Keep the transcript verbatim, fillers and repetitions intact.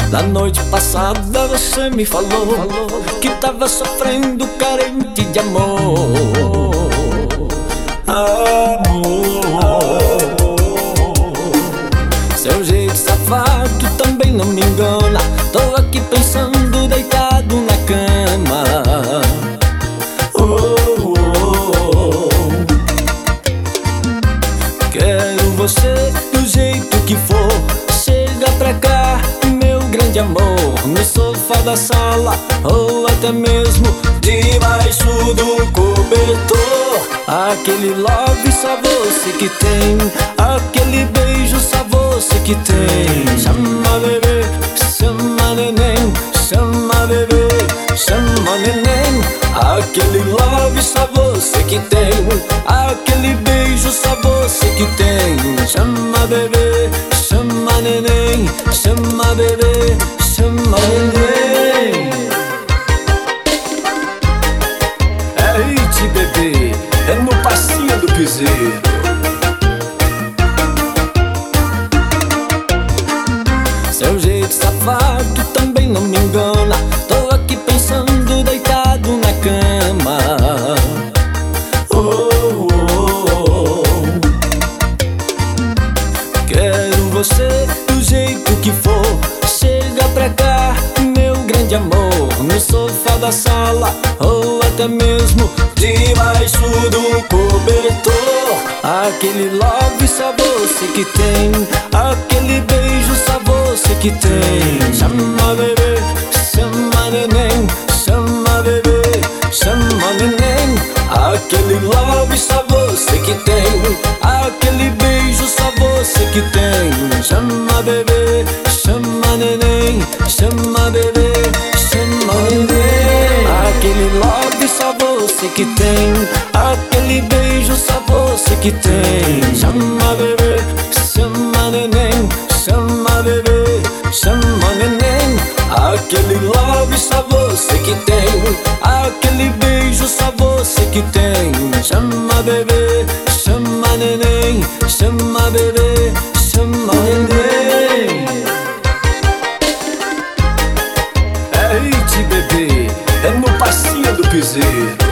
Na noite passada você me falou que tava sofrendo carente de amor. Amor. Seu jeito safado também não me engana. Tô aqui pensando deitado na cama. Oh, oh, oh. Quero você do jeito que for. Chega pra cá, meu grande amor, no sofá da sala ou até mesmo debaixo do cobertor. Aquele love só você que tem, aquele beijo só você que tem. Chama bebê, chama neném, chama bebê, chama neném. Aquele love só você que tem, aquele beijo só você que tem. Chama bebê, chama neném, chama bebê, chama neném. É hit, bebê, é no passinho do piseiro. Seu jeito safado também não me engana. Tô aqui pensando deitado na cama. Oh, oh, oh. Quero você do jeito que for. Chega pra cá, meu grande amor, no sofá da sala ou até mesmo debaixo do cobertor. Aquele love só você que tem, aquele beijo só você que tem. Chama bebê, chama neném, chama bebê, chama neném. Aquele love só você que tem, aquele beijo só você que tem. Chama bebê, chama neném, chama bebê, chama neném. Aquele love só você que tem, aquele beijo só você que tem. Chama bebê, chama neném, chama bebê, chama neném. Aquele love só você que tem, aquele beijo só você que tem. Chama bebê, chama neném, chama bebê, chama neném. É hit, bebê, é no passinho do piseiro.